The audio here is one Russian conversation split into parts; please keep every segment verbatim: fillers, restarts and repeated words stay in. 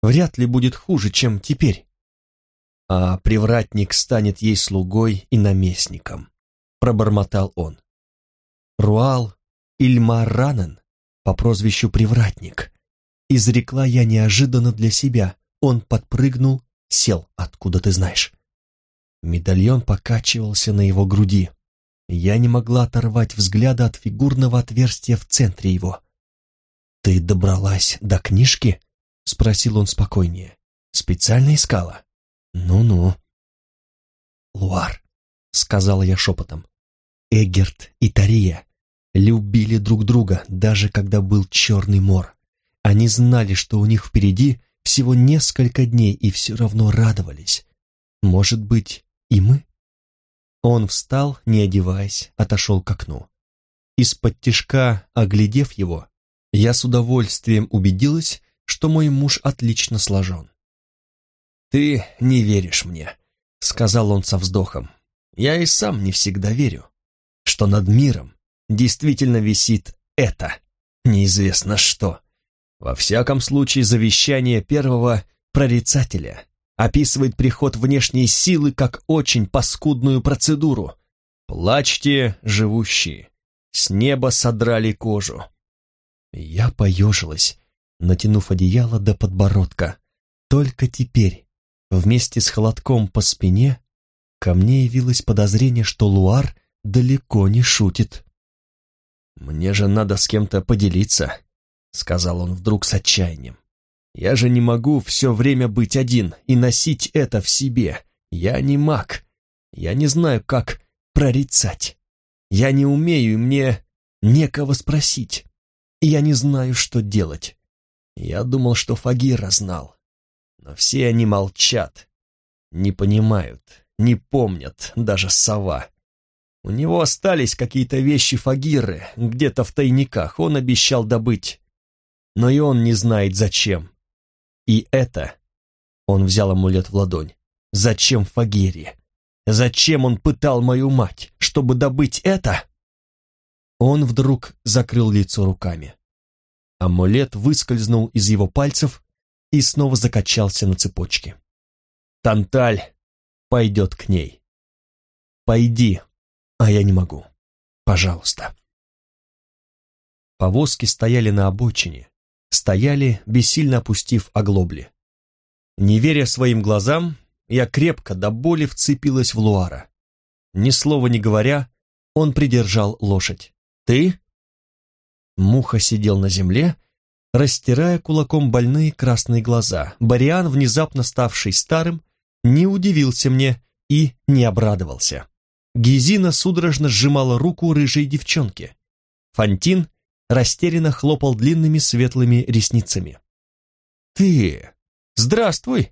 вряд ли будет хуже, чем теперь. А привратник станет ей слугой и наместником, пробормотал он. Руал Ильмаранен по прозвищу Привратник, изрекла я неожиданно для себя. Он подпрыгнул, сел, откуда ты знаешь. Медальон покачивался на его груди. Я не могла оторвать взгляда от фигурного отверстия в центре его. «Ты добралась до книжки?» — спросил он спокойнее. «Специально искала?» «Ну-ну». «Луар», — сказала я шепотом, — «Эгерт и Тария любили друг друга, даже когда был Черный мор. Они знали, что у них впереди всего несколько дней, и все равно радовались. Может быть, и мы?» Он встал, не одеваясь, отошел к окну. Из-под тишка, оглядев его, я с удовольствием убедилась, что мой муж отлично сложен. «Ты не веришь мне», — сказал он со вздохом. «Я и сам не всегда верю, что над миром действительно висит это, неизвестно что. Во всяком случае, завещание первого прорицателя описывает приход внешней силы как очень паскудную процедуру. Плачьте, живущие, с неба содрали кожу». Я поежилась, натянув одеяло до подбородка. Только теперь, вместе с холодком по спине, ко мне явилось подозрение, что Луар далеко не шутит. «Мне же надо с кем-то поделиться», — сказал он вдруг с отчаянием. «Я же не могу все время быть один и носить это в себе. Я не маг. Я не знаю, как прорицать. Я не умею, и мне некого спросить. И я не знаю, что делать. Я думал, что Фагира знал. Но все они молчат, не понимают, не помнят, даже сова. У него остались какие-то вещи Фагиры, где-то в тайниках, он обещал добыть. Но и он не знает, зачем. И это, он взял амулет в ладонь, зачем Фагире? Зачем он пытал мою мать, чтобы добыть это?» Он вдруг закрыл лицо руками. Амулет выскользнул из его пальцев и снова закачался на цепочке. «Танталь пойдет к ней. Пойди, а я не могу. Пожалуйста». Повозки стояли на обочине, стояли, бессильно опустив оглобли. Не веря своим глазам, я крепко до боли вцепилась в Луара. Ни слова не говоря, он придержал лошадь. «Ты?» Муха сидел на земле, растирая кулаком больные красные глаза. Бориан, внезапно ставший старым, не удивился мне и не обрадовался. Гизина судорожно сжимала руку рыжей девчонки. Фантин растерянно хлопал длинными светлыми ресницами. «Ты! Здравствуй!»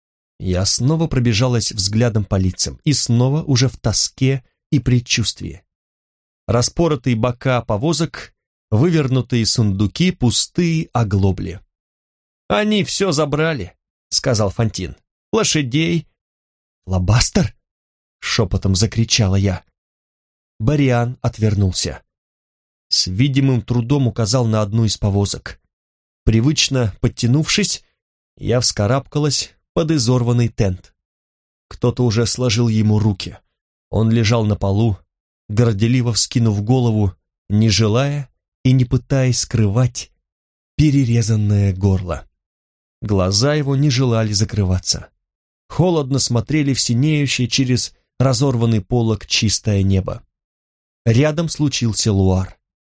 Я снова пробежалась взглядом по лицам, и снова уже в тоске и предчувствии. Распоротые бока повозок, вывернутые сундуки, пустые оглобли. «Они все забрали», — сказал Фантин. «Лошадей». «Лобастер?» — шепотом закричала я. Бориан отвернулся. С видимым трудом указал на одну из повозок. Привычно подтянувшись, я вскарабкалась под изорванный тент. Кто-то уже сложил ему руки. Он лежал на полу, горделиво вскинув голову, не желая и не пытаясь скрывать перерезанное горло. Глаза его не желали закрываться. Холодно смотрели в синеющее через разорванный полог чистое небо. Рядом случился Луар.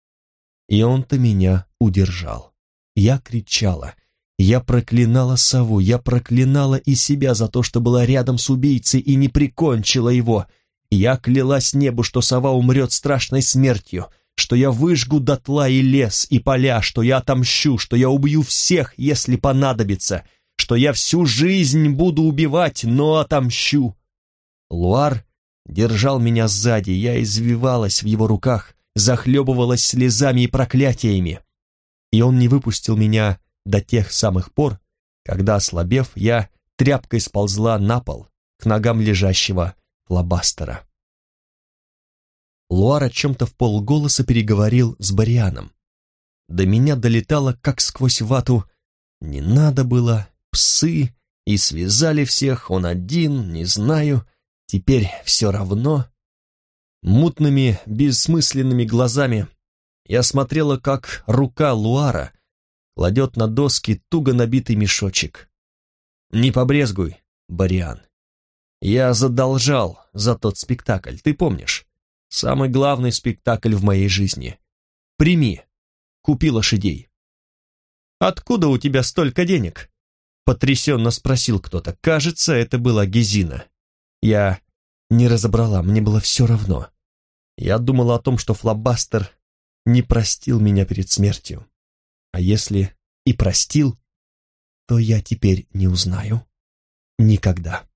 И он-то меня удержал. Я кричала. Я проклинала сову, я проклинала и себя за то, что была рядом с убийцей и не прикончила его. Я клялась небу, что сова умрет страшной смертью, что я выжгу дотла и лес, и поля, что я отомщу, что я убью всех, если понадобится, что я всю жизнь буду убивать, но отомщу. Луар держал меня сзади, я извивалась в его руках, захлебывалась слезами и проклятиями. И он не выпустил меня до тех самых пор, когда, ослабев, я тряпкой сползла на пол к ногам лежащего Лобастера. Луар о чем-то в полголоса переговорил с Борианом. До меня долетало, как сквозь вату: «Не надо было, псы, и связали всех, он один, не знаю, теперь все равно. Мутными, бессмысленными глазами я смотрела, как рука Луара кладет на доски туго набитый мешочек. Не побрезгуй, Бариан. Я задолжал за тот спектакль, ты помнишь? Самый главный спектакль в моей жизни. Прими, купи лошадей. «Откуда у тебя столько денег?» Потрясенно спросил кто-то. Кажется, это была Гезина. Я не разобрала, мне было все равно. Я думала о том, что Флабастер не простил меня перед смертью. А если и простил, то я теперь не узнаю никогда.